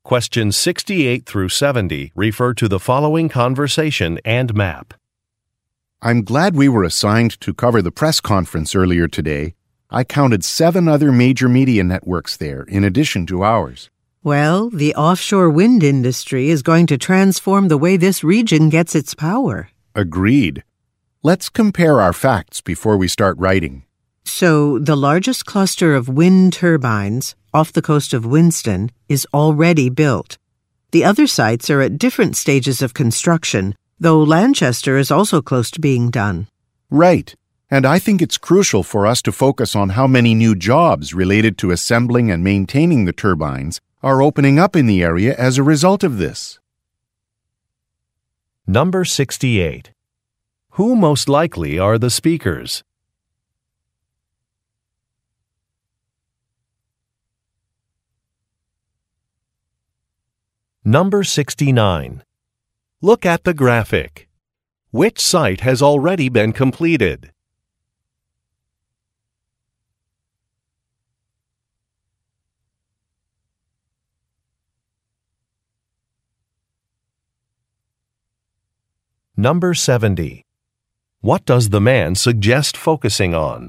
Questions 68 through 70 refer to the following conversation and map. I'm glad we were assigned to cover the press conference earlier today. I counted 7 other major media networks there, in addition to ours. Well, the offshore wind industry is going to transform the way this region gets its power. Agreed. Let's compare our facts before we start writing. So, the largest cluster of wind turbines, off the coast of Winston, is already built. The other sites are at different stages of construction, though Lanchester is also close to being done. Right. And I think it's crucial for us to focus on how many new jobs related to assembling and maintaining the turbines are opening up in the area as a result of this. Number 68. Who most likely are the speakers? Number 69. Look at the graphic. Which site has already been completed? Number 70. What does the man suggest focusing on?